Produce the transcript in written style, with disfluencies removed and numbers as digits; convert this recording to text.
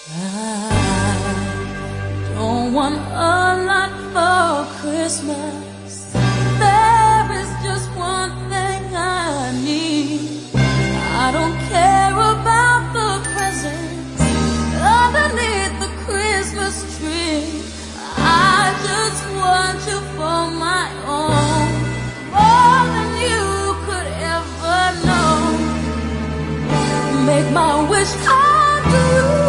I don't want a lot for Christmas. There is just one thing I need. I don't care about the presents underneath the Christmas tree. I just want you for my own, more than you could ever know. Make my wish come true.